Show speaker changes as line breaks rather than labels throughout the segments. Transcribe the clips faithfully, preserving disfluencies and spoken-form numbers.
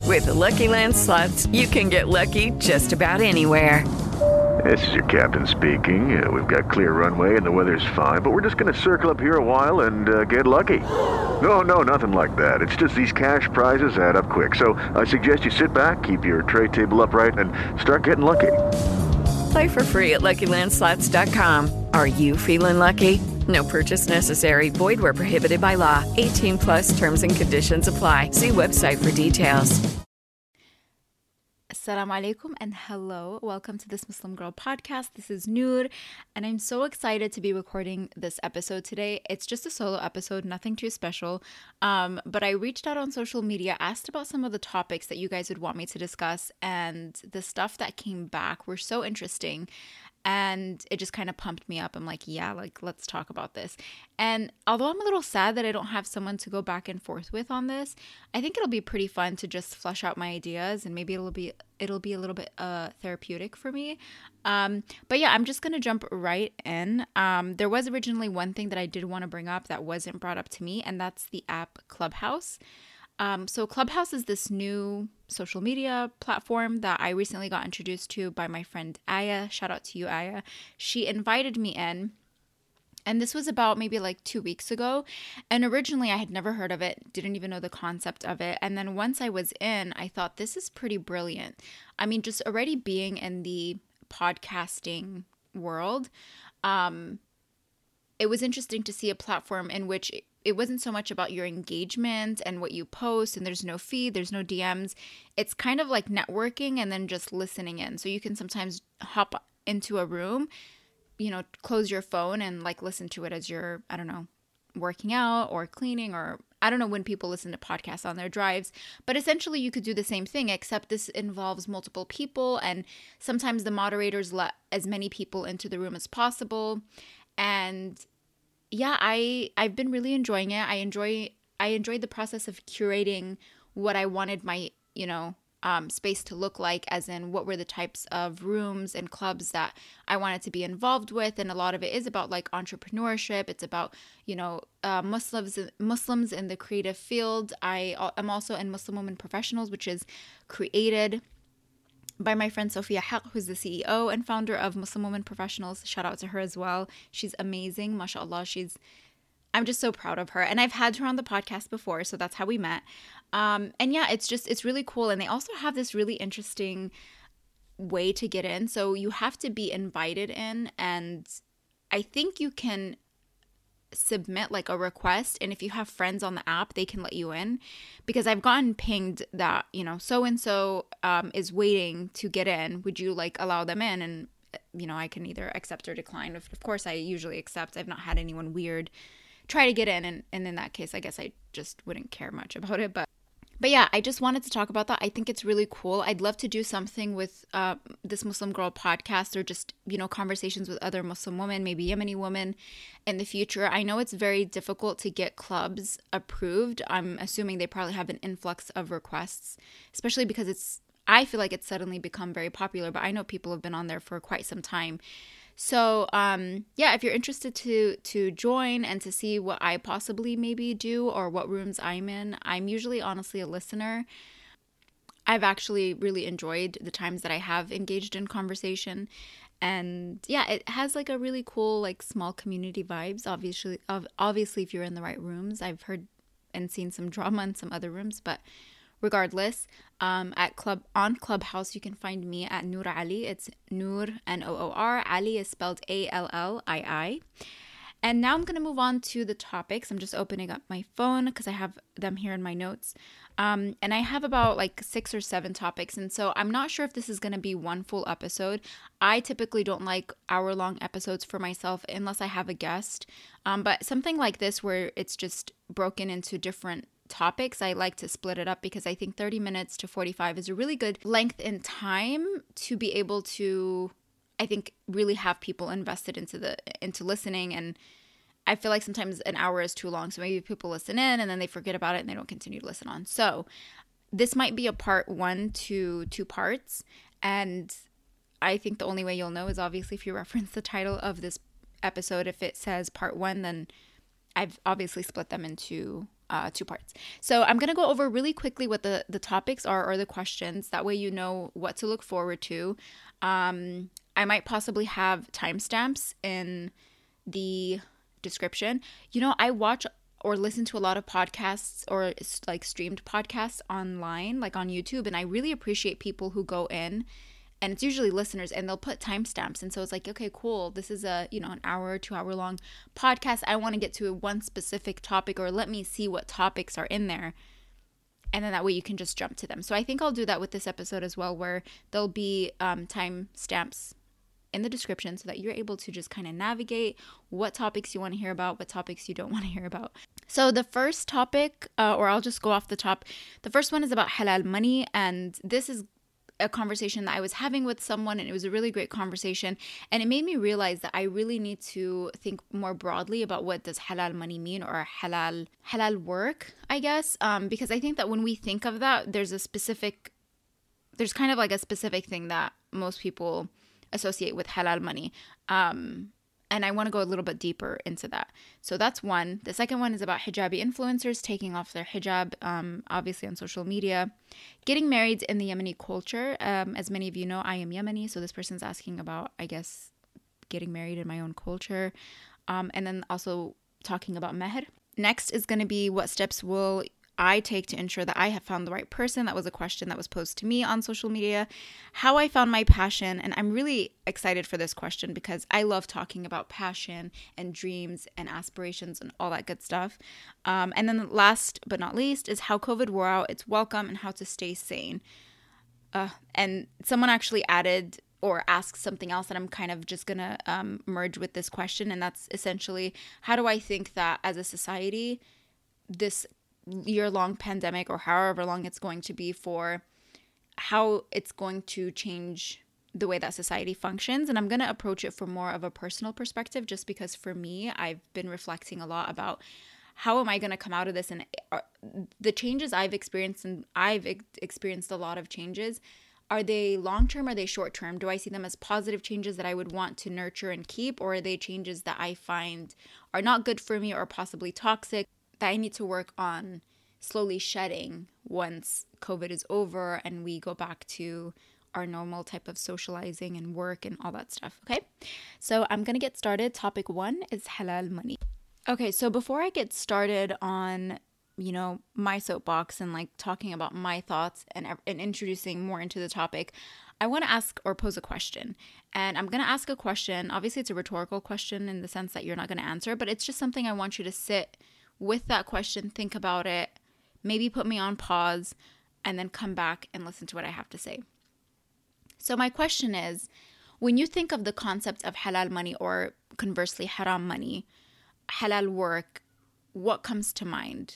With the Lucky Land Slots, you can get lucky just about anywhere.
This is your captain speaking. Uh, we've got clear runway and the weather's fine, but we're just going to circle up here a while and uh, get lucky. No, no, nothing like that. It's just these cash prizes add up quick. So I suggest you sit back, keep your tray table upright, and start getting lucky.
Play for free at Lucky Land Slots dot com. Are you feeling lucky? No purchase necessary. Void where prohibited by law. eighteen plus terms and conditions apply. See website for details.
Assalamu alaikum and hello. Welcome to this Muslim Girl podcast. This is Noor and I'm so excited to be recording this episode today. It's just a solo episode, nothing too special. Um, but I reached out on social media, asked about some of the topics that you guys would want me to discuss, and the stuff that came back were so interesting. And it just kind of pumped me up. I'm like, yeah, like, let's talk about this. And although I'm a little sad that I don't have someone to go back and forth with on this, I think it'll be pretty fun to just flesh out my ideas, and maybe it'll be it'll be a little bit uh, therapeutic for me. Um, but yeah, I'm just going to jump right in. Um, there was originally one thing that I did want to bring up that wasn't brought up to me, and that's the app Clubhouse. Um, so Clubhouse is this new social media platform that I recently got introduced to by my friend Aya. Shout out to you, Aya. She invited me in, and this was about maybe like two weeks ago. And originally I had never heard of it, didn't even know the concept of it. And then once I was in, I thought this is pretty brilliant. I mean, just already being in the podcasting world, um, it was interesting to see a platform in which it, it wasn't so much about your engagement and what you post, and there's no feed, there's no D Ms. It's kind of like networking and then just listening in. So you can sometimes hop into a room, you know, close your phone and like listen to it as you're, I don't know, working out or cleaning, or I don't know when people listen to podcasts on their drives, but essentially you could do the same thing, except this involves multiple people, and sometimes the moderators let as many people into the room as possible. And yeah, I, I've been really enjoying it. I enjoy, I enjoyed the process of curating what I wanted my, you know, um, space to look like, as in what were the types of rooms and clubs that I wanted to be involved with. And a lot of it is about like entrepreneurship. It's about, you know, uh, Muslims, Muslims in the creative field. I am also in Muslim Women Professionals, which is created by my friend Sophia Haq, who's the C E O and founder of Muslim Women Professionals. Shout out to her as well. She's amazing. MashaAllah. She's, I'm just so proud of her. And I've had her on the podcast before, so that's how we met. Um, and yeah, it's just, it's really cool. And they also have this really interesting way to get in. So you have to be invited in, and I think you can submit like a request, and if you have friends on the app, they can let you in, because I've gotten pinged that, you know, so and so um is waiting to get in, would you like allow them in? And you know, I can either accept or decline. Of, of course I usually accept. I've not had anyone weird try to get in, and, and in that case I guess I just wouldn't care much about it. But But yeah, I just wanted to talk about that. I think it's really cool. I'd love to do something with uh, this Muslim Girl podcast, or just, you know, conversations with other Muslim women, maybe Yemeni women in the future. I know it's very difficult to get clubs approved. I'm assuming they probably have an influx of requests, especially because it's, I feel like it's suddenly become very popular, but I know people have been on there for quite some time. So, um, yeah, if you're interested to to join and to see what I possibly maybe do, or what rooms I'm in, I'm usually honestly a listener. I've actually really enjoyed the times that I have engaged in conversation. And yeah, it has like a really cool, like small community vibes. Obviously, obviously, if you're in the right rooms. I've heard and seen some drama in some other rooms, but regardless, um, at club on Clubhouse, you can find me at Noor Ali. It's Noor, N O O R. Ali is spelled A L L I I. And now I'm going to move on to the topics. I'm just opening up my phone because I have them here in my notes. Um, and I have about like six or seven topics. And so I'm not sure if this is going to be one full episode. I typically don't like hour-long episodes for myself unless I have a guest. Um, but something like this where it's just broken into different topics, I like to split it up, because I think thirty minutes to forty-five is a really good length in time to be able to, I think, really have people invested into the into listening. And I feel like sometimes an hour is too long, so maybe people listen in and then they forget about it and they don't continue to listen on. So this might be a part one to two parts, and I think the only way you'll know is obviously if you reference the title of this episode. If it says part one, then I've obviously split them into uh, two parts. So I'm going to go over really quickly what the, the topics are or the questions. That way you know what to look forward to. Um, I might possibly have timestamps in the description. You know, I watch or listen to a lot of podcasts or like streamed podcasts online, like on YouTube, and I really appreciate people who go in, and it's usually listeners, and they'll put timestamps. And so it's like, okay, cool. This is a, you know, an hour, two hour long podcast. I want to get to one specific topic, or let me see what topics are in there. And then that way you can just jump to them. So I think I'll do that with this episode as well, where there'll be um, timestamps in the description so that you're able to just kind of navigate what topics you want to hear about, what topics you don't want to hear about. So the first topic, uh, or I'll just go off the top. The first one is about halal money. And this is a conversation that I was having with someone, and it was a really great conversation, and it made me realize that I really need to think more broadly about what does halal money mean, or halal halal work, I guess, um, because I think that when we think of that, there's a specific, there's kind of like a specific thing that most people associate with halal money, um, and I want to go a little bit deeper into that. So that's one. The second one is about hijabi influencers taking off their hijab, um, obviously on social media. Getting married in the Yemeni culture. Um, as many of you know, I am Yemeni. So this person's asking about, I guess, getting married in my own culture. Um, and then also talking about meher. Next is going to be, what steps will I take to ensure that I have found the right person? That was a question that was posed to me on social media. How I found my passion. And I'm really excited for this question because I love talking about passion and dreams and aspirations and all that good stuff. Um, and then last but not least is how COVID wore out its welcome and how to stay sane. Uh, and someone actually added or asked something else that I'm kind of just going to um, merge with this question. And that's essentially, how do I think that as a society, this year-long pandemic, or however long it's going to be for, how it's going to change the way that society functions. And I'm going to approach it from more of a personal perspective, just because for me, I've been reflecting a lot about how am I going to come out of this, and are, the changes I've experienced, and I've ex- experienced a lot of changes, are they long-term, are they short-term? Do I see them as positive changes that I would want to nurture and keep, or are they changes that I find are not good for me or possibly toxic, that I need to work on slowly shedding once COVID is over and we go back to our normal type of socializing and work and all that stuff, okay? So I'm going to get started. Topic one is halal money. Okay, so before I get started on, you know, my soapbox and like talking about my thoughts and, and introducing more into the topic, I want to ask or pose a question. And I'm going to ask a question. Obviously, it's a rhetorical question in the sense that you're not going to answer, but it's just something I want you to sit with that question, think about it, maybe put me on pause, and then come back and listen to what I have to say. So my question is, when you think of the concept of halal money, or conversely haram money, halal work, what comes to mind?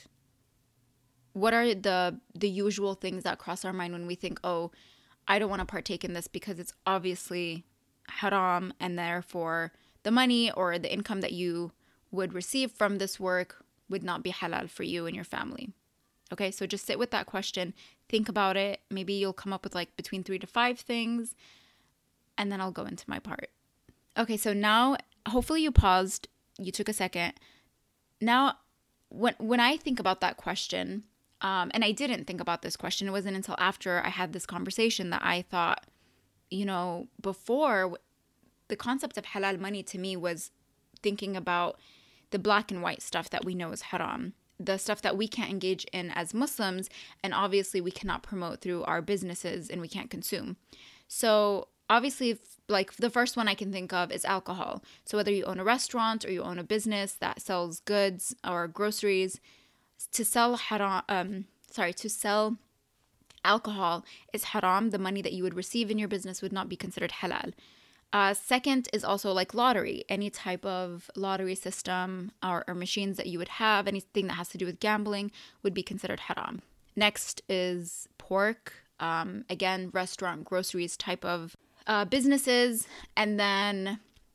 What are the the usual things that cross our mind when we think, oh, I don't want to partake in this because it's obviously haram, and therefore the money or the income that you would receive from this work would not be halal for you and your family. Okay, so just sit with that question, think about it. Maybe you'll come up with like between three to five things, and then I'll go into my part. Okay, so now hopefully you paused, you took a second. Now, when when I think about that question, um, and I didn't think about this question, it wasn't until after I had this conversation that I thought, you know, before, the concept of halal money to me was thinking about the black and white stuff that we know is haram, the stuff that we can't engage in as Muslims, and obviously we cannot promote through our businesses and we can't consume. So obviously, if, like the first one I can think of is alcohol. So whether you own a restaurant or you own a business that sells goods or groceries, to sell haram, um, sorry, to sell alcohol is haram. The money that you would receive in your business would not be considered halal. Uh, second is also like lottery, any type of lottery system or, or machines that you would have, anything that has to do with gambling would be considered haram. Next is pork, um, again, restaurant, groceries type of uh, businesses. And then,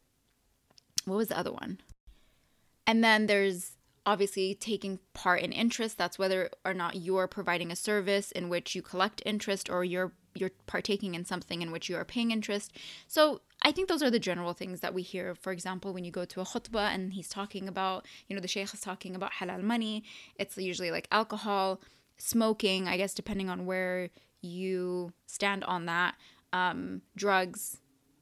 what was the other one? And then there's obviously taking part in interest. That's whether or not you're providing a service in which you collect interest, or you're you're partaking in something in which you are paying interest. So I think those are the general things that we hear. For example, when you go to a khutbah and he's talking about, you know, the sheikh is talking about halal money, it's usually like alcohol, smoking, I guess, depending on where you stand on that, um, drugs,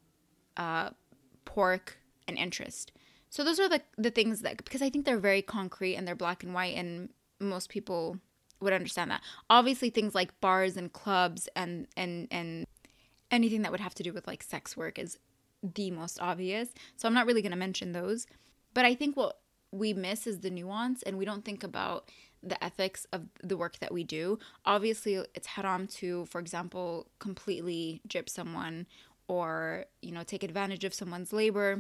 uh, pork, and interest. So those are the, the things that, because I think they're very concrete and they're black and white, and most people would understand that. Obviously, things like bars and clubs and, and, and anything that would have to do with like sex work is the most obvious. So I'm not really going to mention those. But I think what we miss is the nuance, and we don't think about the ethics of the work that we do. Obviously, it's haram to, for example, completely gyp someone or, you know, take advantage of someone's labor.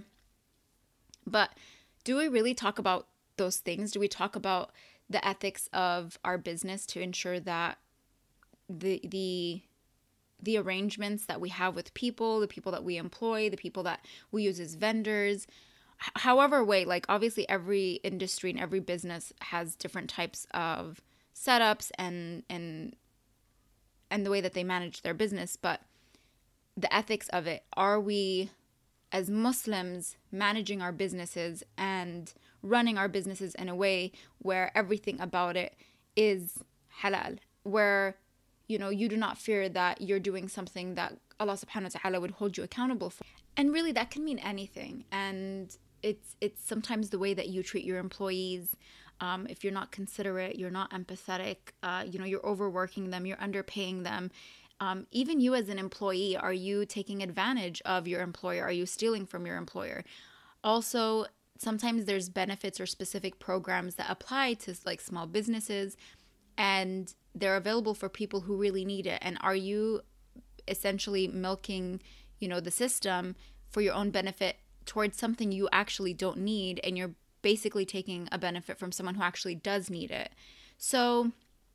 But do we really talk about those things? Do we talk about the ethics of our business to ensure that the the the arrangements that we have with people, the people that we employ, the people that we use as vendors, however way, like obviously every industry and every business has different types of setups and and and the way that they manage their business, but the ethics of it, are we as Muslims managing our businesses and running our businesses in a way where everything about it is halal, where, you know, you do not fear that you're doing something that Allah subhanahu wa ta'ala would hold you accountable for. And really that can mean anything. And it's it's sometimes the way that you treat your employees. Um, if you're not considerate, you're not empathetic, uh, you know, you're overworking them, you're underpaying them. Um, even you as an employee, are you taking advantage of your employer? Are you stealing from your employer? Also, sometimes there's benefits or specific programs that apply to like small businesses, and they're available for people who really need it. And are you essentially milking, you know, the system for your own benefit towards something you actually don't need, and you're basically taking a benefit from someone who actually does need it? So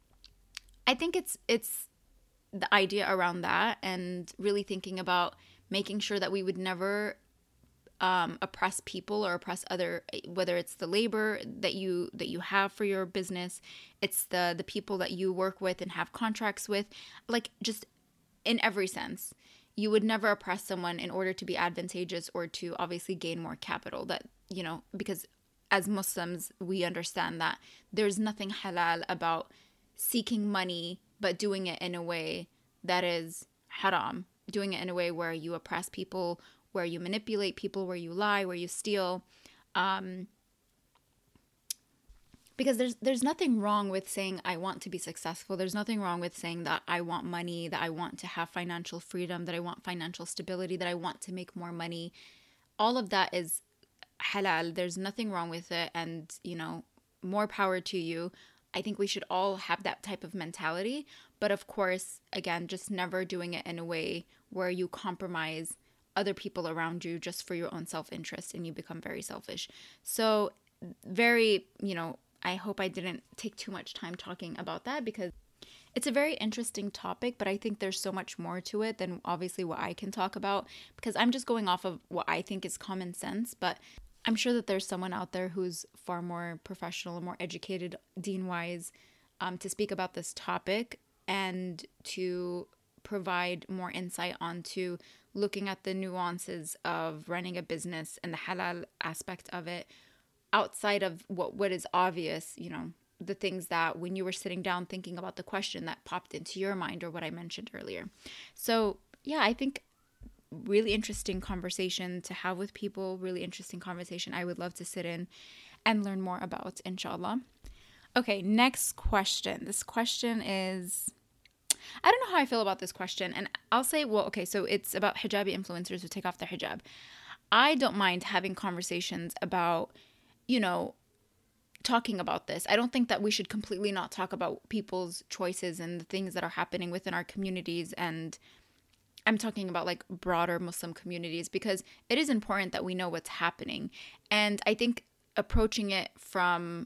I think it's it's the idea around that, and really thinking about making sure that we would never um, oppress people or oppress other, whether it's the labor that you that you have for your business, it's the the people that you work with and have contracts with, like just in every sense. You would never oppress someone in order to be advantageous or to obviously gain more capital. That, you know, because as Muslims, we understand that there's nothing halal about seeking money, but doing it in a way that is haram, doing it in a way where you oppress people, where you manipulate people, where you lie, where you steal. Um, because there's there's nothing wrong with saying, I want to be successful. There's nothing wrong with saying that I want money, that I want to have financial freedom, that I want financial stability, that I want to make more money. All of that is halal. There's nothing wrong with it. And, you know, more power to you. I think we should all have that type of mentality. But of course, again, just never doing it in a way where you compromise other people around you just for your own self-interest and you become very selfish. So very, you know, I hope I didn't take too much time talking about that, because it's a very interesting topic, but I think there's so much more to it than obviously what I can talk about, because I'm just going off of what I think is common sense. But I'm sure that there's someone out there who's far more professional and more educated deen-wise um, to speak about this topic and to provide more insight onto looking at the nuances of running a business and the halal aspect of it outside of what, what is obvious, you know, the things that when you were sitting down thinking about the question that popped into your mind, or what I mentioned earlier. So yeah, I think really interesting conversation to have with people, really interesting conversation I would love to sit in and learn more about, inshallah. Okay, next question. This question is, I don't know how I feel about this question, and I'll say, well, okay, so it's about hijabi influencers who take off their hijab. I don't mind having conversations about, you know, talking about this. I don't think that we should completely not talk about people's choices and the things that are happening within our communities, and I'm talking about like broader Muslim communities, because it is important that we know what's happening. And I think approaching it from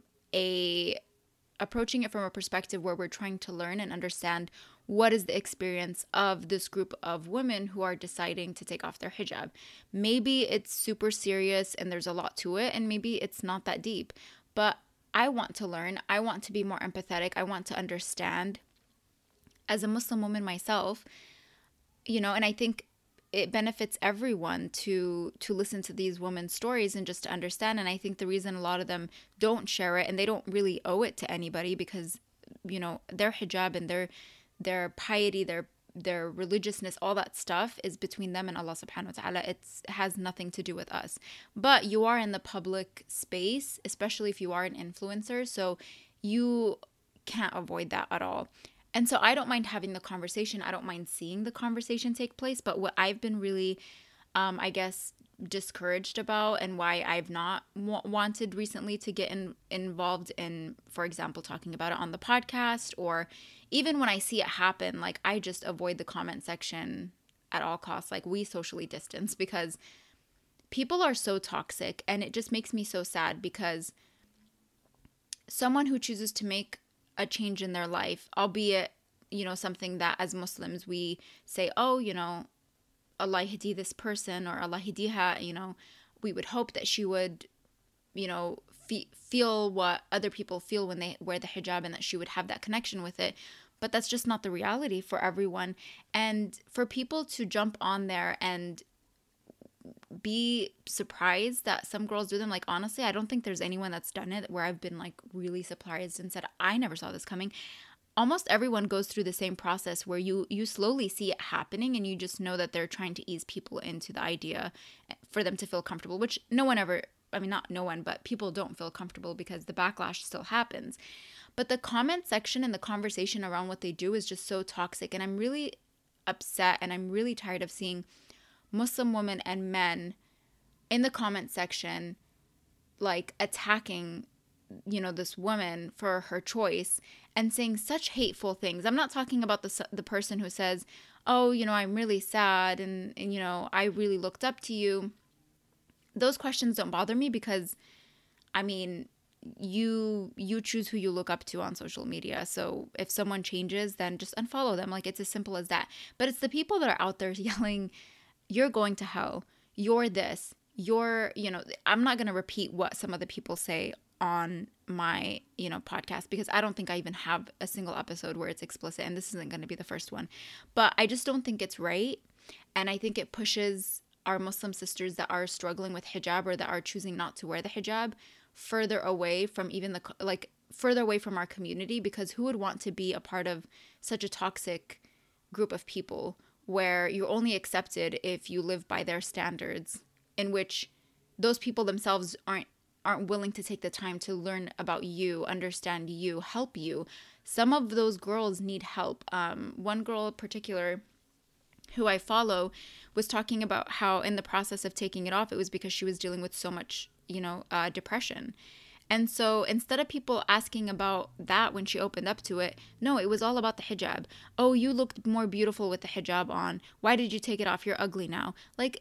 a approaching it from a perspective where we're trying to learn and understand what is the experience of this group of women who are deciding to take off their hijab. Maybe it's super serious and there's a lot to it, and maybe it's not that deep. But I want to learn. I want to be more empathetic. I want to understand as a Muslim woman myself, you know, and I think it benefits everyone to to listen to these women's stories and just to understand. And I think the reason a lot of them don't share it, and they don't really owe it to anybody, because, you know, their hijab and their their piety, their their religiousness, all that stuff is between them and Allah subhanahu wa ta'ala. It's, it has nothing to do with us. But you are in the public space, especially if you are an influencer, so you can't avoid that at all. And so I don't mind having the conversation. I don't mind seeing the conversation take place. But what I've been really, um, I guess, discouraged about, and why I've not w- wanted recently to get in, involved in, for example, talking about it on the podcast, or even when I see it happen, like, I just avoid the comment section at all costs. Like, we socially distance, because people are so toxic, and it just makes me so sad, because someone who chooses to make a change in their life, albeit, you know, something that as Muslims we say, oh, you know, Allah hadi this person, or Allah hadiha, you know, we would hope that she would, you know, fe- feel what other people feel when they wear the hijab, and that she would have that connection with it. But that's just not the reality for everyone. And for people to jump on there and be surprised that some girls do them, like, honestly, I don't think there's anyone that's done it where I've been like really surprised and said, I never saw this coming. Almost everyone goes through the same process where you you slowly see it happening, and you just know that they're trying to ease people into the idea for them to feel comfortable, which no one ever, I mean, not no one, but people don't feel comfortable, because the backlash still happens. But the comment section and the conversation around what they do is just so toxic, and I'm really upset, and I'm really tired of seeing Muslim women and men in the comment section, like, attacking, you know, this woman for her choice and saying such hateful things. I'm not talking about the the person who says, oh, you know, I'm really sad, and, and, you know, I really looked up to you. Those questions don't bother me, because, I mean, you you choose who you look up to on social media. So if someone changes, then just unfollow them. Like, it's as simple as that. But it's the people that are out there yelling, you're going to hell, you're this, you're, you know, I'm not going to repeat what some of the people say on my, you know, podcast, because I don't think I even have a single episode where it's explicit, and this isn't going to be the first one. But I just don't think it's right. And I think it pushes our Muslim sisters that are struggling with hijab, or that are choosing not to wear the hijab, further away from even the, like, further away from our community, because who would want to be a part of such a toxic group of people where you're only accepted if you live by their standards, in which those people themselves aren't aren't willing to take the time to learn about you, understand you, help you. Some of those girls need help. Um, one girl in particular who I follow was talking about how in the process of taking it off, it was because she was dealing with so much, you know, uh, depression. And so instead of people asking about that when she opened up to it, no, it was all about the hijab. Oh, you looked more beautiful with the hijab on. Why did you take it off? You're ugly now. Like,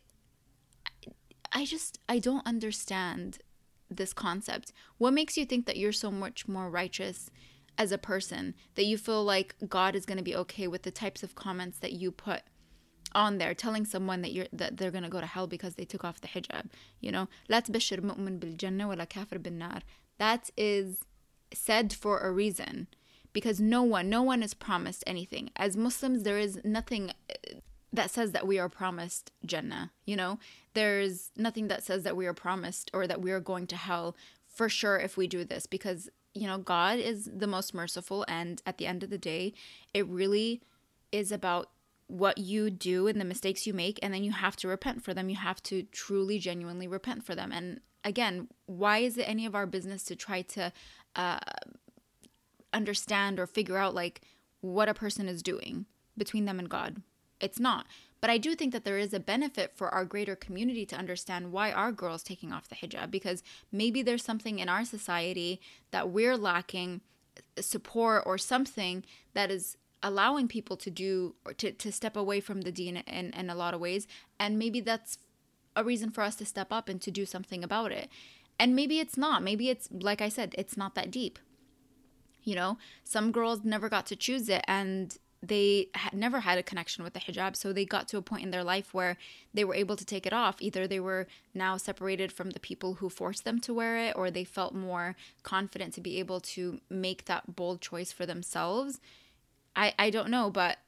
I just, I don't understand this concept. What makes you think that you're so much more righteous as a person, that you feel like God is going to be okay with the types of comments that you put on there, telling someone that you're that they're gonna go to hell because they took off the hijab? You know, لا تبشر مؤمن بالجنة ولا كافر بالنار. That is said for a reason, because no one, no one is promised anything. As Muslims, there is nothing that says that we are promised Jannah. You know, there's nothing that says that we are promised or that we are going to hell for sure if we do this, because, you know, God is the most merciful, and at the end of the day, it really is about what you do and the mistakes you make, and then you have to repent for them. You have to truly, genuinely repent for them. And again, why is it any of our business to try to uh, understand or figure out like what a person is doing between them and God? It's not. But I do think that there is a benefit for our greater community to understand why are girls taking off the hijab, because maybe there's something in our society that we're lacking support or something that is allowing people to do or to, to step away from the deen in, in a lot of ways. And maybe that's a reason for us to step up and to do something about it. And maybe it's not. Maybe it's, like I said, it's not that deep. You know, some girls never got to choose it, and they had never had a connection with the hijab. So they got to a point in their life where they were able to take it off. Either they were now separated from the people who forced them to wear it, or they felt more confident to be able to make that bold choice for themselves. I, I don't know, but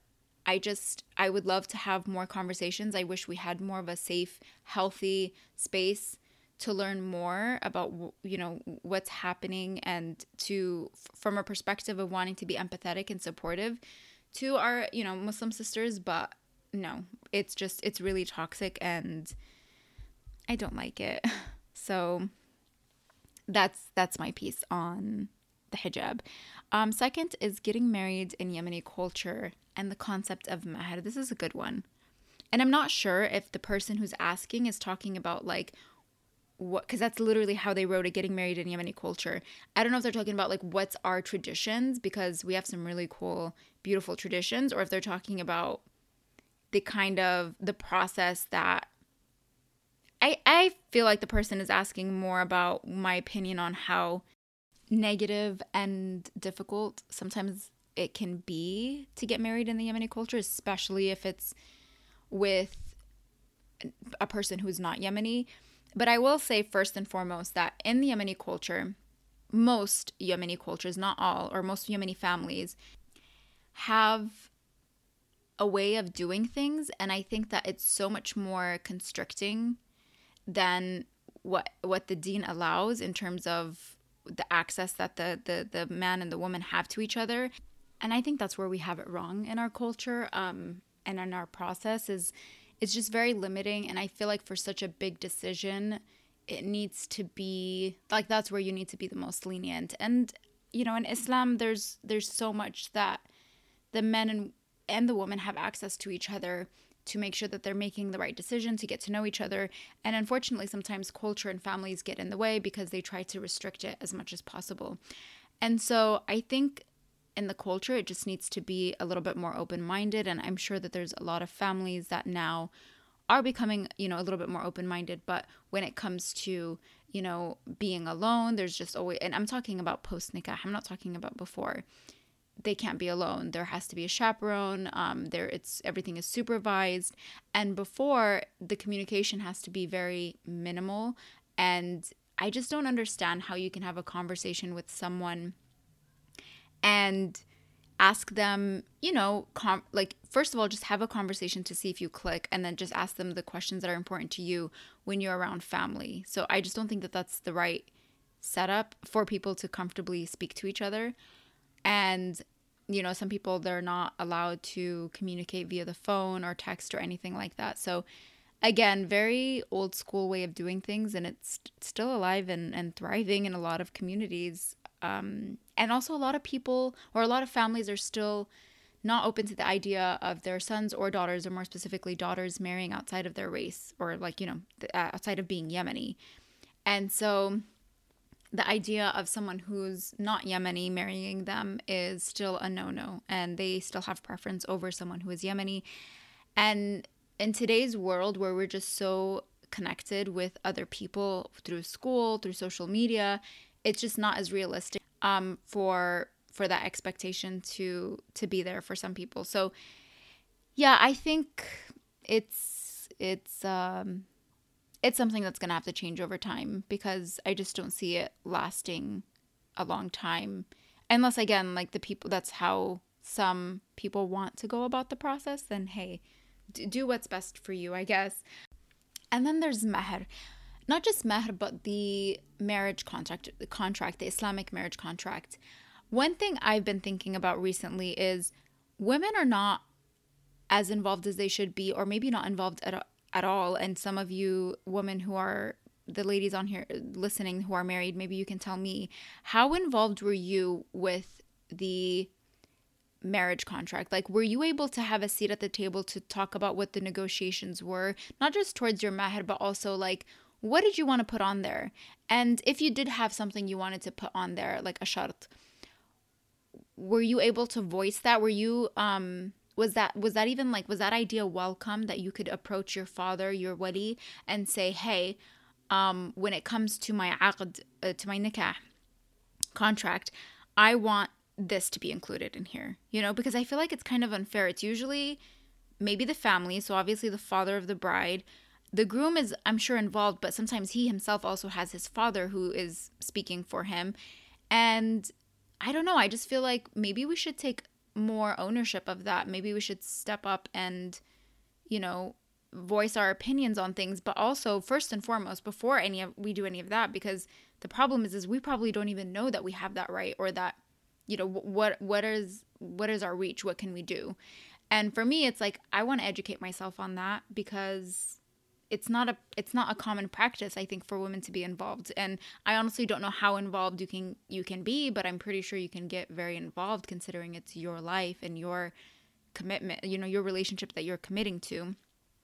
I just, I would love to have more conversations. I wish we had more of a safe, healthy space to learn more about, you know, what's happening, and to, from a perspective of wanting to be empathetic and supportive to our, you know, Muslim sisters. But no, it's just, it's really toxic and I don't like it. So that's, that's my piece on the hijab. Um, second is getting married in Yemeni culture and the concept of mahr. This is a good one. And I'm not sure if the person who's asking is talking about like, what, because that's literally how they wrote it, getting married in Yemeni culture. I don't know if they're talking about like what's our traditions, because we have some really cool, beautiful traditions, or if they're talking about the kind of the process that I I feel like the person is asking more about my opinion on how negative and difficult sometimes it can be to get married in the Yemeni culture, especially if it's with a person who's not Yemeni. But I will say first and foremost that in the Yemeni culture, most Yemeni cultures, not all, or most Yemeni families have a way of doing things. And I think that it's so much more constricting than what what the deen allows in terms of the access that the, the, the man and the woman have to each other. And I think that's where we have it wrong in our culture um, and in our process is it's just very limiting. And I feel like for such a big decision, it needs to be like, that's where you need to be the most lenient. And, you know, in Islam, there's there's so much that the men and, and the woman have access to each other to make sure that they're making the right decision, to get to know each other. And unfortunately, sometimes culture and families get in the way because they try to restrict it as much as possible. And so I think in the culture, it just needs to be a little bit more open-minded. And I'm sure that there's a lot of families that now are becoming, you know, a little bit more open-minded. But when it comes to, you know, being alone, there's just always, and I'm talking about post-nikah, I'm not talking about before. They can't be alone. There has to be a chaperone. Um, there, it's everything is supervised, and before the communication has to be very minimal. And I just don't understand how you can have a conversation with someone and ask them, you know, com- like first of all, just have a conversation to see if you click, and then just ask them the questions that are important to you when you're around family. So I just don't think that that's the right setup for people to comfortably speak to each other. And, you know, some people, they're not allowed to communicate via the phone or text or anything like that. So, again, very old school way of doing things. And it's still alive and, and thriving in a lot of communities. Um, and also a lot of people or a lot of families are still not open to the idea of their sons or daughters, or more specifically daughters, marrying outside of their race, or like, you know, outside of being Yemeni. And so the idea of someone who's not Yemeni marrying them is still a no-no, and they still have preference over someone who is Yemeni. And in today's world where we're just so connected with other people through school, through social media, it's just not as realistic um, for for that expectation to to be there for some people. So yeah, I think it's it's um it's something that's going to have to change over time, because I just don't see it lasting a long time. Unless, again, like the people, that's how some people want to go about the process, then hey, d- do what's best for you, I guess. And then there's mahr. Not just mahr, but the marriage contract, the contract, the Islamic marriage contract. One thing I've been thinking about recently is women are not as involved as they should be, or maybe not involved at all. at all. And some of you women who are, the ladies on here listening who are married, maybe you can tell me, how involved were you with the marriage contract? Like, were you able to have a seat at the table to talk about what the negotiations were, not just towards your mahr, but also like, what did you want to put on there? And if you did have something you wanted to put on there, like a shart, were you able to voice that? Were you, um, Was that was that even like, was that idea welcome, that you could approach your father, your wali, and say, hey, um, when it comes to my aqd, uh, to my nikah contract, I want this to be included in here, you know, because I feel like it's kind of unfair. It's usually maybe the family, so obviously the father of the bride. The groom is, I'm sure, involved, but sometimes he himself also has his father who is speaking for him. And I don't know, I just feel like maybe we should take more ownership of that. Maybe we should step up and, you know, voice our opinions on things, but also first and foremost, before any of we do any of that, because the problem is, is we probably don't even know that we have that right, or that, you know, what, what is, what is our reach? What can we do? And for me, it's like, I want to educate myself on that, because it's not a, it's not a common practice, I think, for women to be involved. And I honestly don't know how involved you can, you can be, but I'm pretty sure you can get very involved, considering it's your life and your commitment, you know, your relationship that you're committing to.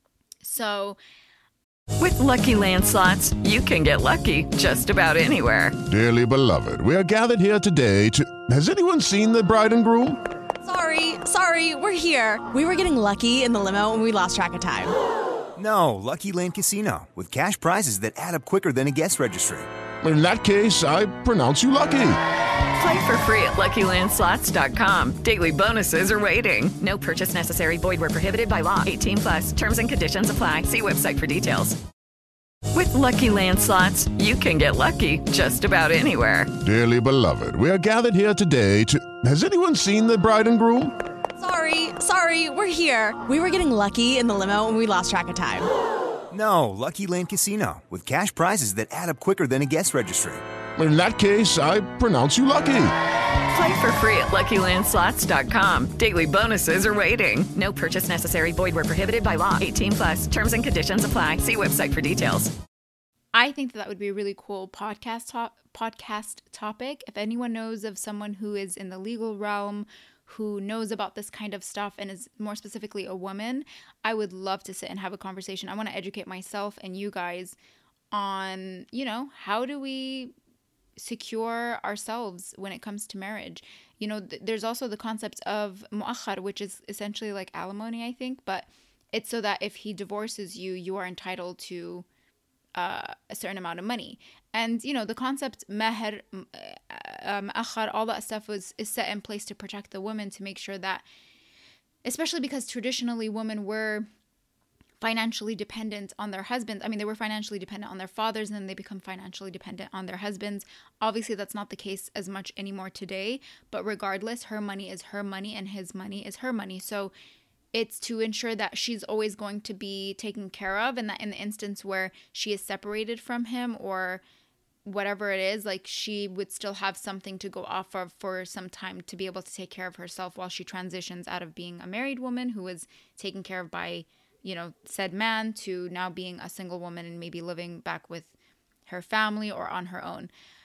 So
With Lucky Land Slots, you can get lucky just about anywhere.
Dearly beloved, we are gathered here today to... Has anyone seen the bride and groom?
Sorry, sorry, we're here. We were getting lucky in the limo and we lost track of time.
No, Lucky Land Casino, with cash prizes that add up quicker than a guest registry.
In that case, I pronounce you lucky.
Play for free at Lucky Land Slots dot com. Daily bonuses are waiting. No purchase necessary. Void where prohibited by law. eighteen plus. Terms and conditions apply. See website for details. With Lucky Land Slots, you can get lucky just about anywhere.
Dearly beloved, we are gathered here today to... Has anyone seen the bride and groom?
Sorry, sorry, we're here. We were getting lucky in the limo and we lost track of time.
No, Lucky Land Casino, with cash prizes that add up quicker than a guest registry.
In that case, I pronounce you lucky.
Play for free at Lucky Land Slots dot com. Daily bonuses are waiting. No purchase necessary. Void where prohibited by law. eighteen plus. Terms and conditions apply. See website for details.
I think that that would be a really cool podcast top, podcast topic. If anyone knows of someone who is in the legal realm, who knows about this kind of stuff, and is more specifically a woman, I would love to sit and have a conversation. I want to educate myself and you guys on, you know, how do we secure ourselves when it comes to marriage? You know, th- there's also the concept of mu'akhar, which is essentially like alimony, I think, but it's so that if he divorces you, you are entitled to uh, a certain amount of money. And, you know, the concept meher, uh, mu'akhar, all that stuff was is set in place to protect the woman, to make sure that, especially because traditionally women were financially dependent on their husbands. I mean, they were financially dependent on their fathers, and then they become financially dependent on their husbands. Obviously, that's not the case as much anymore today, but regardless, her money is her money and his money is her money. So it's to ensure that she's always going to be taken care of, and that in the instance where she is separated from him or whatever it is, like, she would still have something to go off of for some time to be able to take care of herself while she transitions out of being a married woman who is taken care of by, you know, said man, to now being a single woman and maybe living back with her family or on her own.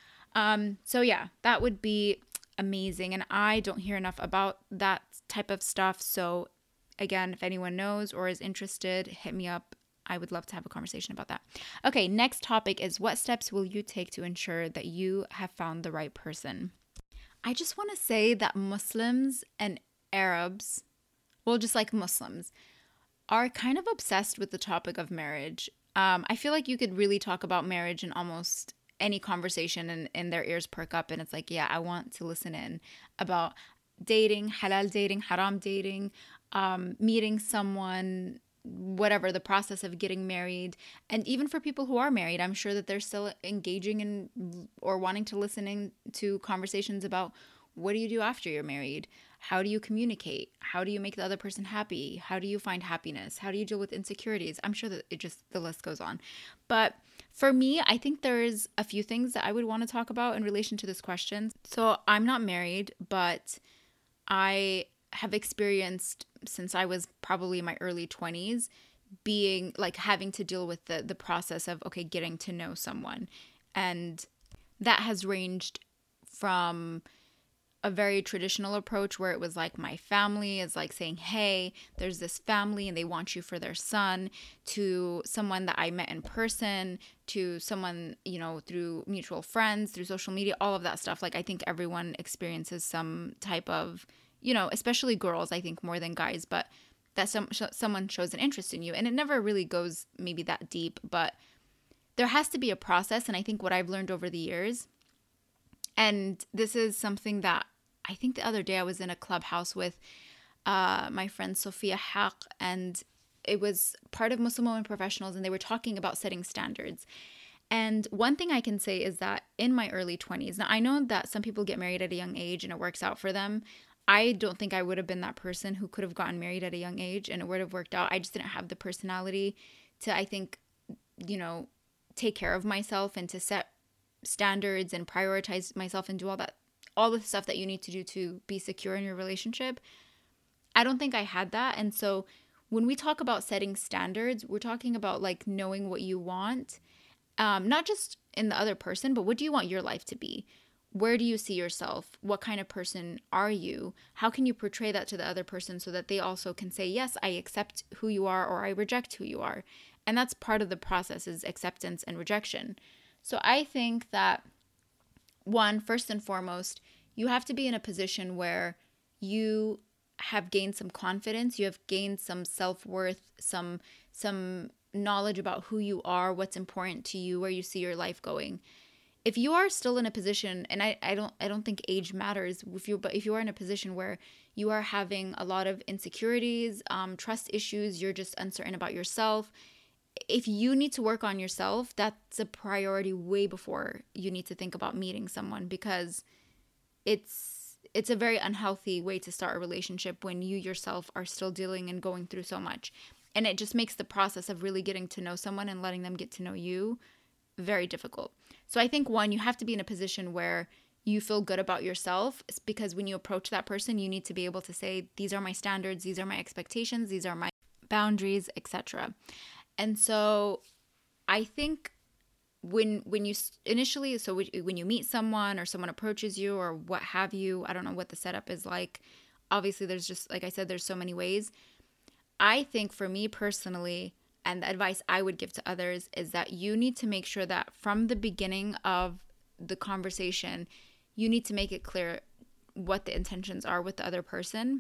Um, so yeah, that would be amazing. And I don't hear enough about that type of stuff. So again, if anyone knows or is interested, hit me up. I would love to have a conversation about that. Okay, next topic is, what steps will you take to ensure that you have found the right person? I just want to say that Muslims and Arabs, well, just like Muslims, are kind of obsessed with the topic of marriage. Um, I feel like you could really talk about marriage in almost any conversation, and, and their ears perk up, and it's like, yeah, I want to listen in about dating, halal dating, haram dating, um, meeting someone, whatever, the process of getting married. And even for people who are married, I'm sure that they're still engaging in or wanting to listen in to conversations about, what do you do after you're married? How do you communicate? How do you make the other person happy? How do you find happiness? How do you deal with insecurities? I'm sure that it just, the list goes on. But for me, I think there's a few things that I would want to talk about in relation to this question. So I'm not married, but I have experienced, since I was probably in my early twenties, being like having to deal with the, the process of, okay, getting to know someone. And that has ranged from a very traditional approach where it was like, my family is like saying, hey, there's this family and they want you for their son, to someone that I met in person, to someone, you know, through mutual friends, through social media, all of that stuff. Like, I think everyone experiences some type of, you know, especially girls, I think more than guys, but that some sh- someone shows an interest in you. And it never really goes maybe that deep, but there has to be a process. And I think what I've learned over the years, and this is something that I think the other day I was in a clubhouse with uh, my friend Sophia Haq, and it was part of Muslim Women Professionals, and they were talking about setting standards. And one thing I can say is that in my early twenties, now I know that some people get married at a young age and it works out for them. I don't think I would have been that person who could have gotten married at a young age and it would have worked out. I just didn't have the personality to, I think, you know, take care of myself and to set standards and prioritize myself and do all that, all the stuff that you need to do to be secure in your relationship. I don't think I had that. And so when we talk about setting standards, we're talking about like knowing what you want, um, not just in the other person, but what do you want your life to be? Where do you see yourself? What kind of person are you? How can you portray that to the other person so that they also can say, yes, I accept who you are, or I reject who you are. And that's part of the process, is acceptance and rejection. So I think that, one, first and foremost, you have to be in a position where you have gained some confidence, you have gained some self-worth, some some knowledge about who you are, what's important to you, where you see your life going. If you are still in a position, and I, I don't I don't think age matters, if you but if you are in a position where you are having a lot of insecurities, um, trust issues, you're just uncertain about yourself, if you need to work on yourself, that's a priority way before you need to think about meeting someone, because it's it's a very unhealthy way to start a relationship when you yourself are still dealing and going through so much. And it just makes the process of really getting to know someone and letting them get to know you very difficult. So I think, one, you have to be in a position where you feel good about yourself, because when you approach that person, you need to be able to say, these are my standards, these are my expectations, these are my boundaries, et cetera. And so I think when when you initially, so when you meet someone or someone approaches you or what have you, I don't know what the setup is like. Obviously, there's just, like I said, there's so many ways. I think for me personally, and the advice I would give to others, is that you need to make sure that from the beginning of the conversation, you need to make it clear what the intentions are with the other person,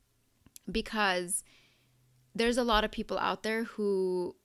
because there's a lot of people out there who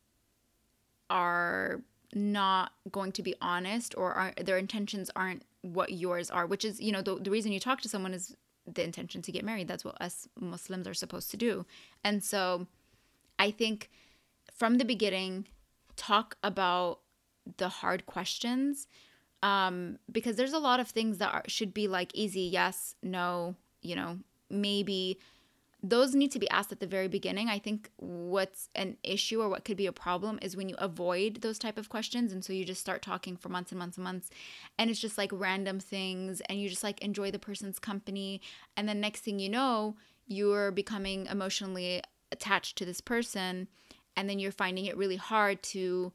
are not going to be honest, or are, their intentions aren't what yours are, which is, you know, the, the reason you talk to someone is the intention to get married. That's what us Muslims are supposed to do. And so I think from the beginning, talk about the hard questions, um, because there's a lot of things that are, should be like easy, yes, no, you know, maybe. Those need to be asked at the very beginning. I think what's an issue or what could be a problem is when you avoid those type of questions, and so you just start talking for months and months and months, and it's just like random things, and you just like enjoy the person's company, and then next thing you know, you're becoming emotionally attached to this person, and then you're finding it really hard to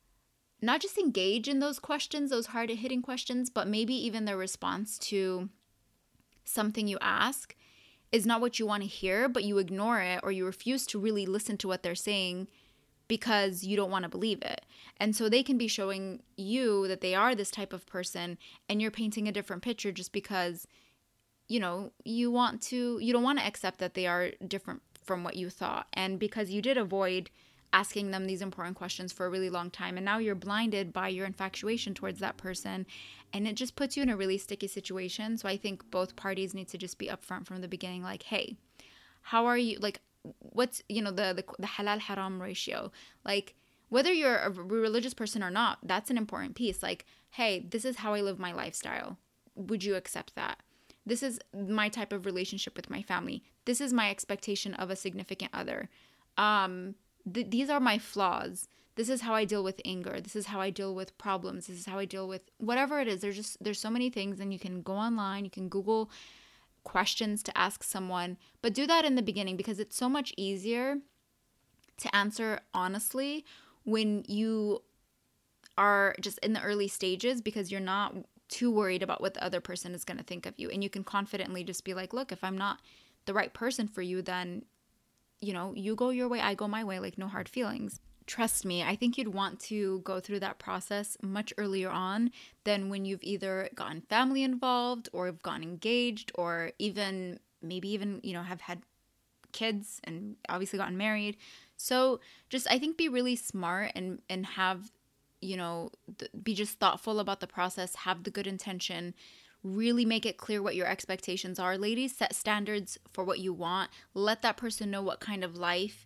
not just engage in those questions, those hard-hitting questions, but maybe even their response to something you ask is not what you want to hear, but you ignore it, or you refuse to really listen to what they're saying because you don't want to believe it. And so they can be showing you that they are this type of person, and you're painting a different picture just because, you know, you want to, you don't want to accept that they are different from what you thought. And because you did avoid asking them these important questions for a really long time, and now you're blinded by your infatuation towards that person, and it just puts you in a really sticky situation. So I think both parties need to just be upfront from the beginning, like, hey, how are you, like, what's, you know, the the, the halal haram ratio, like, whether you're a religious person or not, that's an important piece. Like, hey, this is how I live my lifestyle, would you accept that? This is my type of relationship with my family, this is my expectation of a significant other, um th- these are my flaws, this is how I deal with anger, this is how I deal with problems, this is how I deal with whatever it is. There's just, there's so many things, and you can go online, you can Google questions to ask someone, but do that in the beginning, because it's so much easier to answer honestly when you are just in the early stages, because you're not too worried about what the other person is going to think of you, and you can confidently just be like, look, if I'm not the right person for you, then, you know, you go your way, I go my way, like, no hard feelings. Trust me, I think you'd want to go through that process much earlier on than when you've either gotten family involved, or have gotten engaged, or even maybe even, you know, have had kids and obviously gotten married. So just, I think, be really smart and, and have, you know, th- be just thoughtful about the process, have the good intention, really make it clear what your expectations are. Ladies, set standards for what you want. Let that person know what kind of life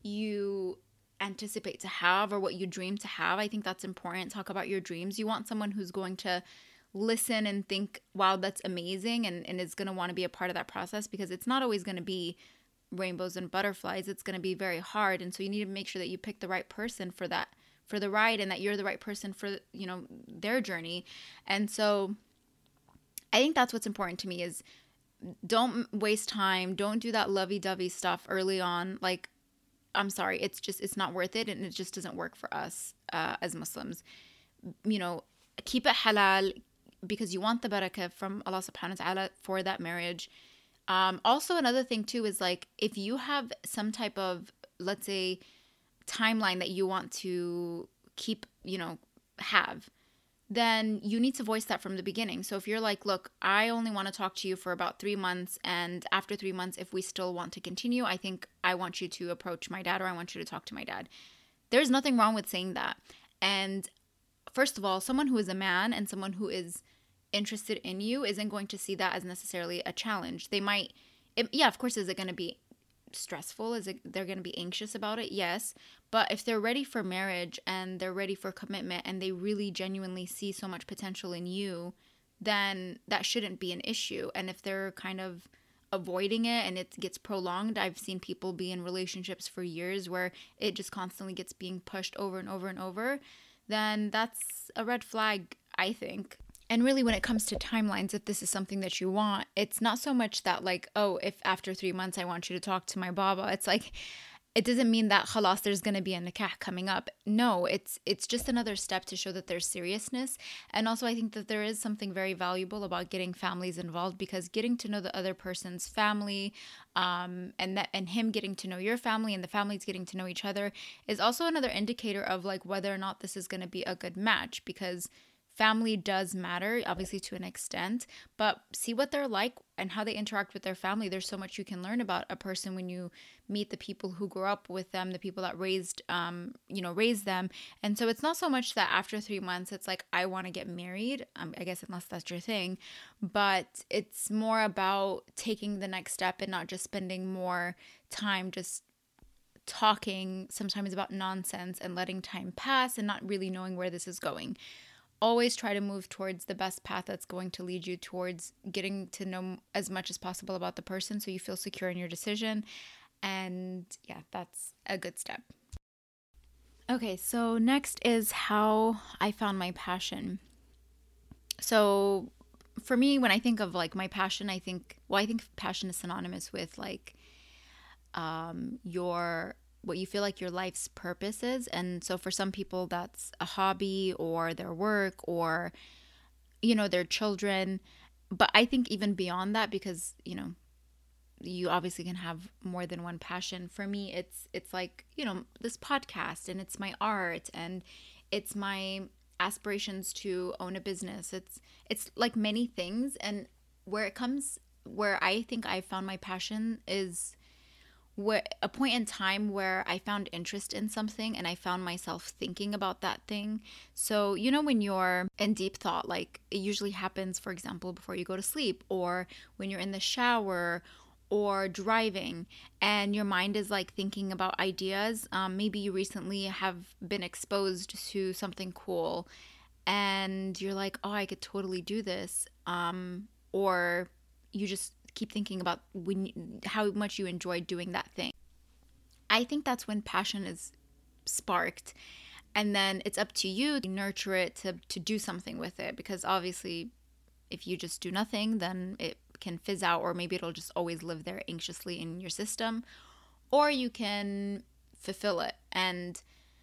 you anticipate to have, or what you dream to have. I think that's important. Talk about your dreams. You want someone who's going to listen and think, wow, that's amazing, and, and is going to want to be a part of that process, because it's not always going to be rainbows and butterflies. It's going to be very hard. And so you need to make sure that you pick the right person for that, for the ride, and that you're the right person for, you know, their journey. And so I think that's what's important to me is don't waste time. Don't do that lovey-dovey stuff early on. Like, I'm sorry, it's just, it's not worth it. And it just doesn't work for us uh, as Muslims. You know, keep it halal because you want the barakah from Allah subhanahu wa ta'ala for that marriage. Um, also, another thing too is like, if you have some type of, let's say, timeline that you want to keep, you know, have, then you need to voice that from the beginning. So if you're like, look, I only want to talk to you for about three months. And after three months, if we still want to continue, I think I want you to approach my dad, or I want you to talk to my dad. There's nothing wrong with saying that. And first of all, someone who is a man and someone who is interested in you isn't going to see that as necessarily a challenge. They might, it, yeah, of course, is it going to be stressful? Is it, they're going to be anxious about it? Yes. But if they're ready for marriage and they're ready for commitment and they really genuinely see so much potential in you, then that shouldn't be an issue. And if they're kind of avoiding it and it gets prolonged, I've seen people be in relationships for years where it just constantly gets being pushed over and over and over, then that's a red flag, I think. And really, when it comes to timelines, if this is something that you want, it's not so much that like, oh, if after three months I want you to talk to my baba, it's like, it doesn't mean that khalas, there's going to be a nikah coming up. No, it's it's just another step to show that there's seriousness. And also, I think that there is something very valuable about getting families involved, because getting to know the other person's family, um, and that and him getting to know your family and the families getting to know each other is also another indicator of like whether or not this is going to be a good match, because family does matter, obviously, to an extent, but see what they're like and how they interact with their family. There's so much you can learn about a person when you meet the people who grew up with them, the people that raised, um, you know, raised them. And so it's not so much that after three months, it's like, I want to get married, um, I guess, unless that's your thing, but it's more about taking the next step and not just spending more time just talking sometimes about nonsense and letting time pass and not really knowing where this is going. Always try to move towards the best path that's going to lead you towards getting to know as much as possible about the person so you feel secure in your decision. And yeah, that's a good step. Okay, so next is how I found my passion. So for me, when I think of like my passion, I think, well, I think passion is synonymous with like um, your what you feel like your life's purpose is. And so for some people that's a hobby or their work or, you know, their children. But I think even beyond that, because, you know, you obviously can have more than one passion. For me, it's it's like, you know, this podcast, and it's my art, and it's my aspirations to own a business. It's it's like many things. And where it comes, where I think I found my passion is where a point in time where I found interest in something and I found myself thinking about that thing. So, you know, when you're in deep thought, like it usually happens, for example, before you go to sleep, or when you're in the shower or driving and your mind is like thinking about ideas. Um, maybe you recently have been exposed to something cool and you're like, oh, I could totally do this. Um, or you just keep thinking about when how much you enjoyed doing that thing. I think that's when passion is sparked, and then it's up to you to nurture it, to to do something with it, because obviously if you just do nothing, then it can fizz out, or maybe it'll just always live there anxiously in your system, or you can fulfill it. And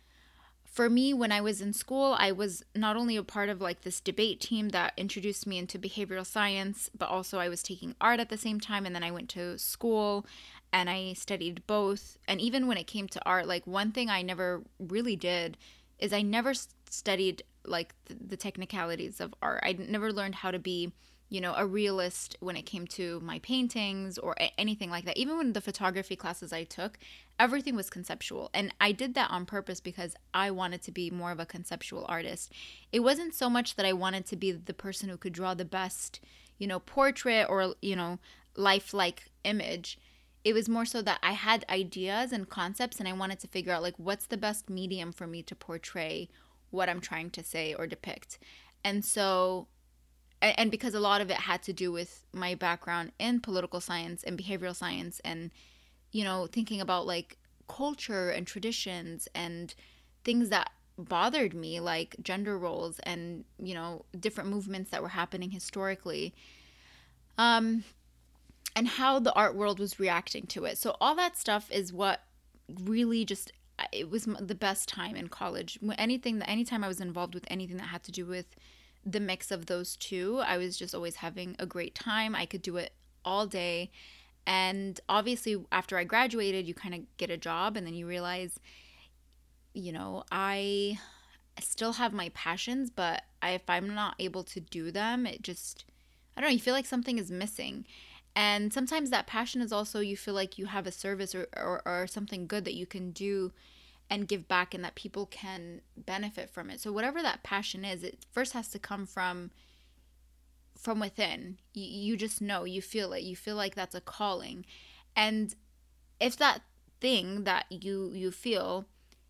for me, when I was in school, I was not only a part of like this debate team that introduced me into behavioral science, but also I was taking art at the same time. And then I went to school and I studied both. And even when it came to art, like one thing I never really did is I never studied like the, the technicalities of art. I never learned how to be, you know, a realist when it came to my paintings or a- anything like that. Even when the photography classes I took, everything was conceptual. And I did that on purpose because I wanted to be more of a conceptual artist. It wasn't so much that I wanted to be the person who could draw the best, you know, portrait or, you know, lifelike image. It was more so that I had ideas and concepts and I wanted to figure out like what's the best medium for me to portray what I'm trying to say or depict. And so and, and because a lot of it had to do with my background in political science and behavioral science, and, you know, thinking about like culture and traditions and things that bothered me, like gender roles and, you know, different movements that were happening historically, um, and how the art world was reacting to it. So all that stuff is what really just, it was the best time in college. Anything that, anytime I was involved with anything that had to do with the mix of those two, I was just always having a great time. I could do it all day. And obviously after I graduated, you kind of get a job and then you realize, you know, I still have my passions, but I, if I'm not able to do them, it just, I don't know, you feel like something is missing. And sometimes that passion is also, you feel like you have a service or, or, or something good that you can do and give back and that people can benefit from it. So whatever that passion is, it first has to come from from within. You, you just know, you feel it. You feel like that's a calling. And if that thing that you you feel,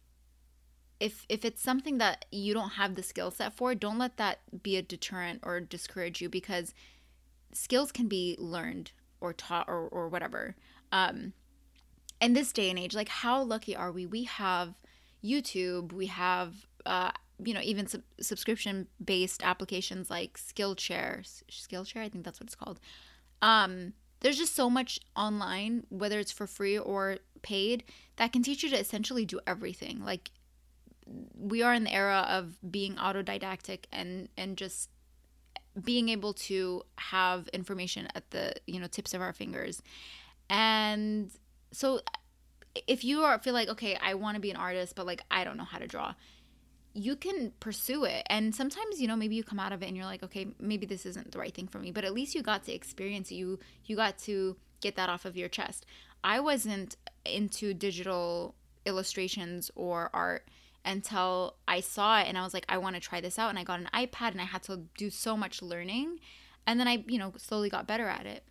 if if it's something that you don't have the skill set for, don't let that be a deterrent or discourage you, because skills can be learned or taught or, or whatever. Um, in this day and age, like, how lucky are we? We have YouTube, we have, uh, you know, even sub- subscription-based applications like Skillshare. Skillshare, I think that's what it's called. Um, there's just so much online, whether it's for free or paid, that can teach you to essentially do everything. Like, we are in the era of being autodidactic and, and just being able to have information at the, you know, tips of our fingers. And so if you are feel like, okay, I want to be an artist, but like, I don't know how to draw, you can pursue it. And sometimes, you know, maybe you come out of it and you're like, okay, maybe this isn't the right thing for me, but at least you got to experience it. You, you got to get that off of your chest. I wasn't into digital illustrations or art until I saw it and I was like, I want to try this out. And I got an iPad and I had to do so much learning. And then I, you know, slowly got better at it.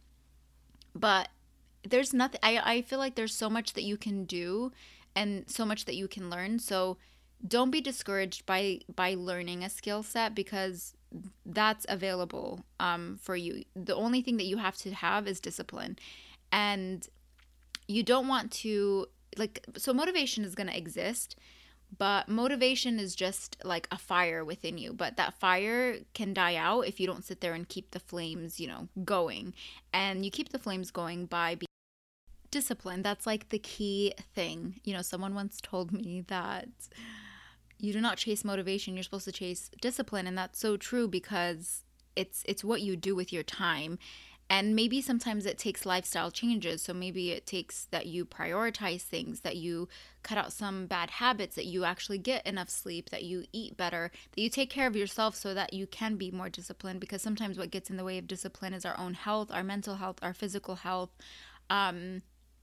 But there's nothing, I, I feel like there's so much that you can do and so much that you can learn. So don't be discouraged by, by learning a skill set, because that's available um, for you. The only thing that you have to have is discipline. And you don't want to, like, so motivation is going to exist. But motivation is just like a fire within you. But that fire can die out if you don't sit there and keep the flames, you know, going. And you keep the flames going by being disciplined. That's like the key thing. You know, someone once told me that you do not chase motivation. You're supposed to chase discipline. And that's so true, because it's it's what you do with your time. And maybe sometimes it takes lifestyle changes. So maybe it takes that you prioritize things, that you cut out some bad habits, that you actually get enough sleep, that you eat better, that you take care of yourself so that you can be more disciplined. Because sometimes what gets in the way of discipline is our own health, our mental health, our physical health. Um,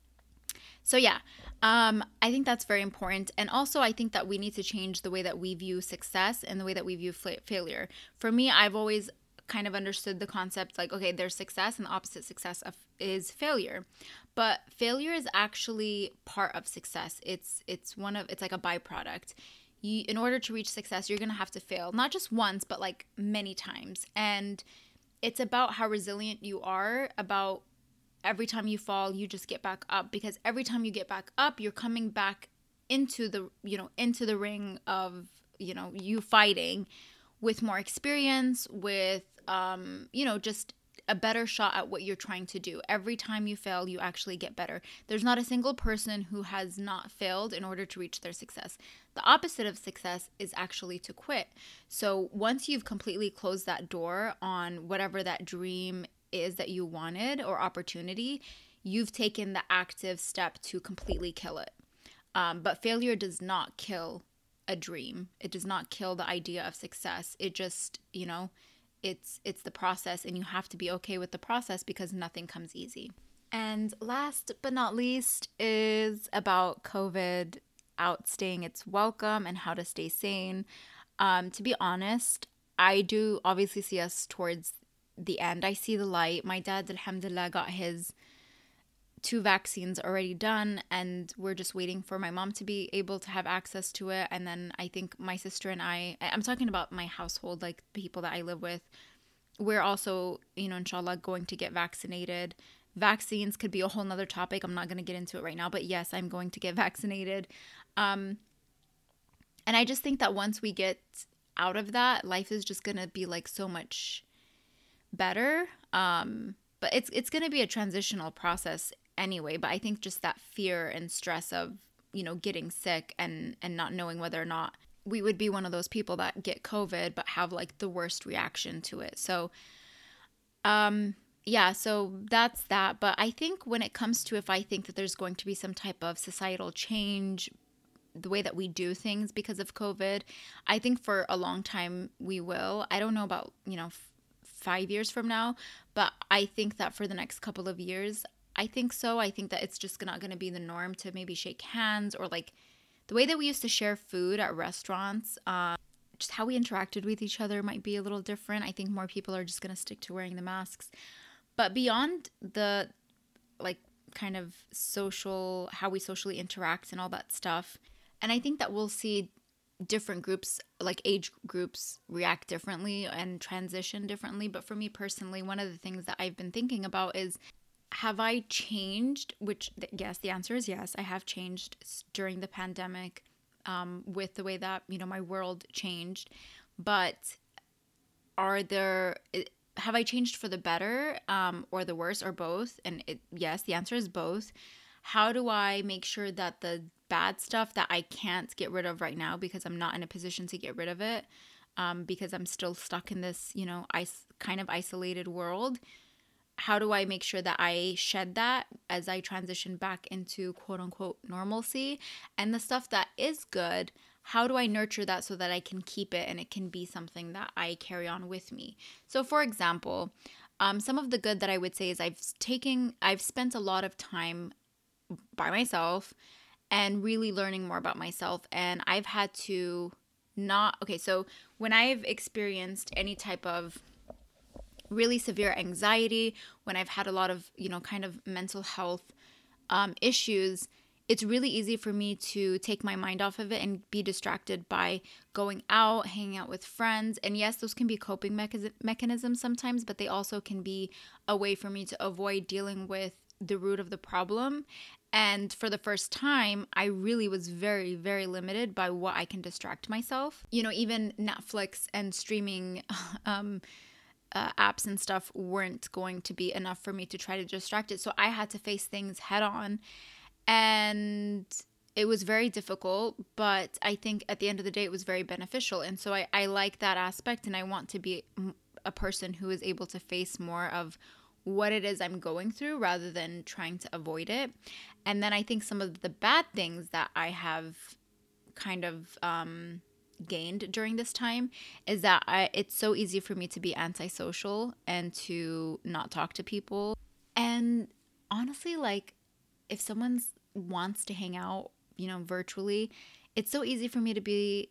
so yeah, um, I think that's very important. And also I think that we need to change the way that we view success and the way that we view fa- failure. For me, I've always kind of understood the concept like, okay, there's success and the opposite success of is failure. But failure is actually part of success. It's it's one of it's like a byproduct. You, in order to reach success, you're going to have to fail, not just once, but like many times. And it's about how resilient you are, about every time you fall, you just get back up, because every time you get back up, you're coming back into the, you know, into the ring of, you know, you fighting with more experience, with, um, you know, just a better shot at what you're trying to do. Every time you fail, you actually get better. There's not a single person who has not failed in order to reach their success. The opposite of success is actually to quit. So once you've completely closed that door on whatever that dream is that you wanted or opportunity, you've taken the active step to completely kill it. Um, but failure does not kill a dream. It does not kill the idea of success. It just, you know, it's it's the process, and you have to be okay with the process, because nothing comes easy. And last but not least is about COVID outstaying its welcome and how to stay sane. Um, to be honest, I do obviously see us towards the end. I see the light. My dad, alhamdulillah, got his two vaccines already done, and we're just waiting for my mom to be able to have access to it. And then I think my sister and I, I'm talking about my household, like people that I live with, we're also, you know, inshallah, going to get vaccinated. Vaccines could be a whole nother topic. I'm not going to get into it right now, but yes, I'm going to get vaccinated. Um, and I just think that once we get out of that, life is just going to be like so much better. Um, but it's it's going to be a transitional process anyway. But I think just that fear and stress of, you know, getting sick and, and not knowing whether or not we would be one of those people that get COVID but have like the worst reaction to it. So, um, yeah, so that's that. But I think when it comes to if I think that there's going to be some type of societal change, the way that we do things because of COVID, I think for a long time we will. I don't know about, you know, f- five years from now, but I think that for the next couple of years, I think so. I think that it's just not going to be the norm to maybe shake hands or like the way that we used to share food at restaurants. Um, just how we interacted with each other might be a little different. I think more people are just going to stick to wearing the masks. But beyond the like kind of social, how we socially interact and all that stuff, and I think that we'll see different groups, like age groups, react differently and transition differently. But for me personally, one of the things that I've been thinking about is, have I changed? Which, yes, the answer is yes. I have changed during the pandemic um, with the way that, you know, my world changed. But are there, have I changed for the better um, or the worse or both? And it, yes, the answer is both. How do I make sure that the bad stuff that I can't get rid of right now because I'm not in a position to get rid of it um, because I'm still stuck in this, you know, is- kind of isolated world? How do I make sure that I shed that as I transition back into quote unquote normalcy? And the stuff that is good, how do I nurture that so that I can keep it and it can be something that I carry on with me? So for example, um, some of the good that I would say is I've taken, I've spent a lot of time by myself and really learning more about myself. And I've had to not, okay, so when I've experienced any type of really severe anxiety, when I've had a lot of, you know, kind of mental health um, issues, it's really easy for me to take my mind off of it and be distracted by going out, hanging out with friends. And yes, those can be coping mecha- mechanisms sometimes, but they also can be a way for me to avoid dealing with the root of the problem. And for the first time, I really was very, very limited by what I can distract myself. You know, even Netflix and streaming um, uh, apps and stuff weren't going to be enough for me to try to distract it. So I had to face things head on. And it was very difficult, but I think at the end of the day, it was very beneficial. And so I, I like that aspect, and I want to be a person who is able to face more of what it is I'm going through rather than trying to avoid it. And then I think some of the bad things that I have kind of um, gained during this time is that I, it's so easy for me to be antisocial and to not talk to people. And honestly, like, if someone wants to hang out, you know, virtually, it's so easy for me to be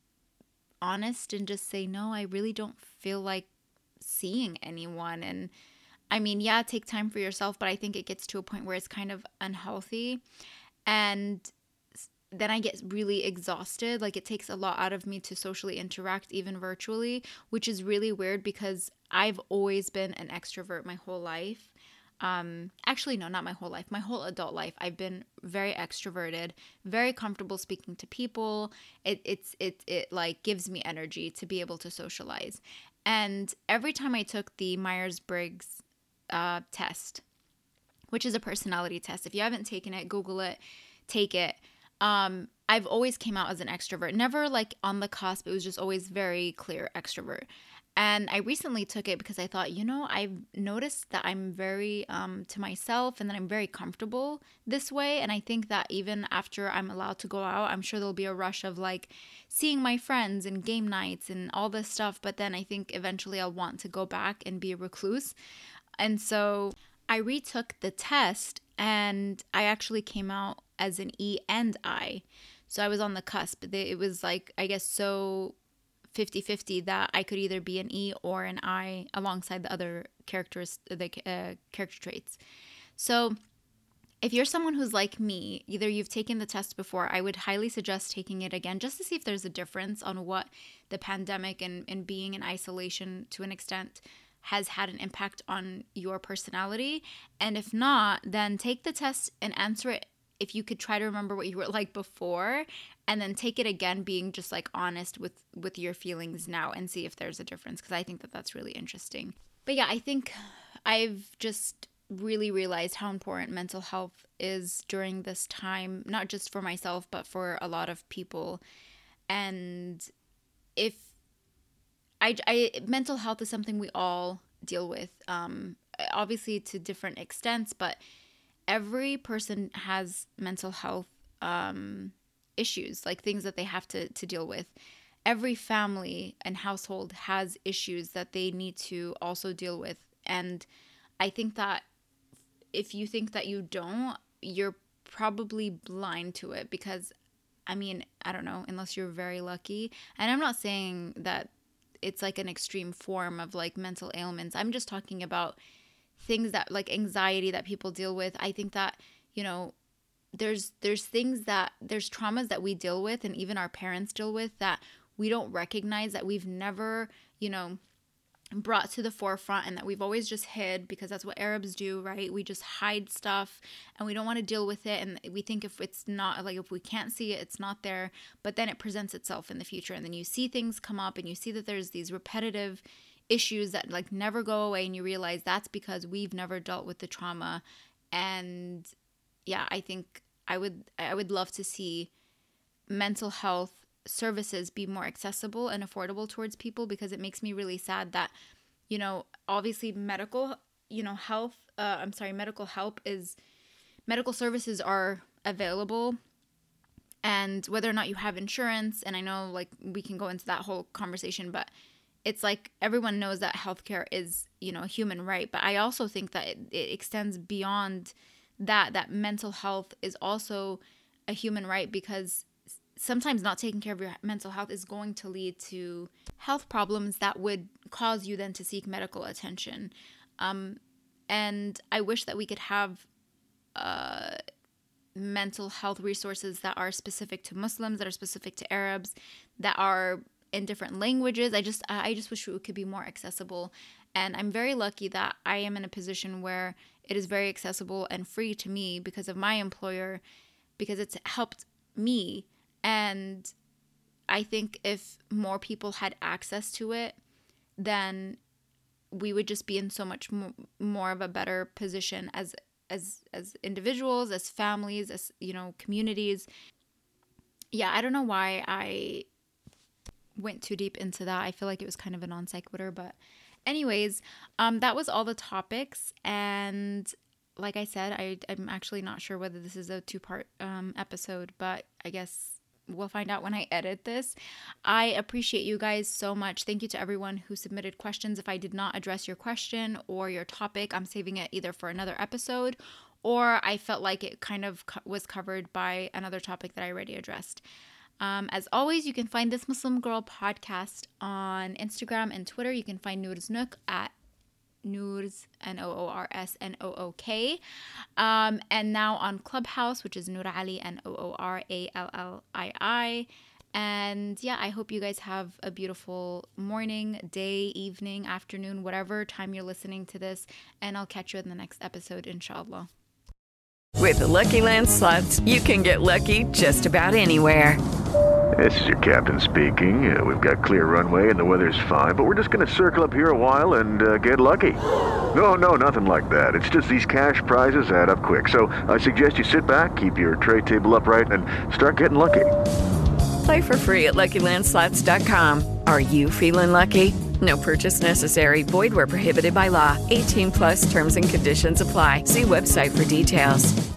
honest and just say, no, I really don't feel like seeing anyone. And I mean, yeah, take time for yourself, but I think it gets to a point where it's kind of unhealthy. And then I get really exhausted. Like, it takes a lot out of me to socially interact, even virtually, which is really weird because I've always been an extrovert my whole life. Um, actually, no, not my whole life. My whole adult life, I've been very extroverted, very comfortable speaking to people. It, it's, it, it like gives me energy to be able to socialize. And every time I took the Myers-Briggs uh, test, which is a personality test, if you haven't taken it, Google it, take it. Um, I've always came out as an extrovert, never like on the cusp. It was just always very clear extrovert. And I recently took it because I thought, you know, I've noticed that I'm very um, to myself and that I'm very comfortable this way. And I think that even after I'm allowed to go out, I'm sure there'll be a rush of like seeing my friends and game nights and all this stuff. But then I think eventually I'll want to go back and be a recluse. And so I retook the test and I actually came out as an E and I. So I was on the cusp. It was like, I guess, so fifty-fifty that I could either be an E or an I alongside the other characters, the uh, character traits. So if you're someone who's like me, either you've taken the test before, I would highly suggest taking it again just to see if there's a difference on what the pandemic and, and being in isolation to an extent has had an impact on your personality. And if not, then take the test and answer it if you could try to remember what you were like before, and then take it again being just like honest with, with your feelings now and see if there's a difference, because I think that that's really interesting. But yeah, I think I've just really realized how important mental health is during this time, not just for myself, but for a lot of people. And if I, I mental health is something we all deal with, um, obviously to different extents, but every person has mental health um, issues, like things that they have to, to deal with. Every family and household has issues that they need to also deal with. And I think that if you think that you don't, you're probably blind to it, because, I mean, I don't know, unless you're very lucky. And I'm not saying that it's like an extreme form of like mental ailments. I'm just talking about things that like anxiety that people deal with. I think that, you know, there's there's things that there's traumas that we deal with, and even our parents deal with, that we don't recognize, that we've never, you know, brought to the forefront, and that we've always just hid, because that's what Arabs do, right? We just hide stuff and we don't want to deal with it, and we think if it's not, like if we can't see it, it's not there. But then it presents itself in the future, and then you see things come up and you see that there's these repetitive issues that like never go away, and you realize that's because we've never dealt with the trauma. And yeah, I think I would I would love to see mental health services be more accessible and affordable towards people, because it makes me really sad that, you know, obviously medical, you know, health, uh, I'm sorry, medical help is, medical services are available, and whether or not you have insurance, and I know like we can go into that whole conversation, but it's like everyone knows that healthcare is, you know, a human right. But I also think that it, it extends beyond that, that mental health is also a human right, because sometimes not taking care of your mental health is going to lead to health problems that would cause you then to seek medical attention. Um, and I wish that we could have uh, mental health resources that are specific to Muslims, that are specific to Arabs, that are in different languages. I just, I just wish it could be more accessible. And I'm very lucky that I am in a position where it is very accessible and free to me because of my employer, because it's helped me. And I think if more people had access to it, then we would just be in so much more, more of a better position as as as individuals, as families, as, you know, communities. Yeah, I don't know why I went too deep into that. I feel like it was kind of a non sequitur, but anyways, um, that was all the topics. And like I said, I, I'm actually not sure whether this is a two-part um, episode, but I guess we'll find out when I edit this. I appreciate you guys so much. Thank you to everyone who submitted questions. If I did not address your question or your topic, I'm saving it either for another episode, or I felt like it kind of co- was covered by another topic that I already addressed. Um, as always, you can find This Muslim Girl podcast on Instagram and Twitter. You can find Noor's Nook at Noors, N O O R S N O O K. Um, and now on Clubhouse, which is Noor Ali, N O O R A L L I I. And yeah, I hope you guys have a beautiful morning, day, evening, afternoon, whatever time you're listening to this. And I'll catch you in the next episode, inshallah.
With the Lucky Land Slots, you can get lucky just about anywhere.
This is your captain speaking. Uh, we've got clear runway and the weather's fine, but we're just going to circle up here a while and uh, get lucky. No, no, nothing like that. It's just these cash prizes add up quick. So I suggest you sit back, keep your tray table upright, and start getting lucky.
Play for free at Lucky Land Slots dot com. Are you feeling lucky? No purchase necessary. Void where prohibited by law. eighteen plus terms and conditions apply. See website for details.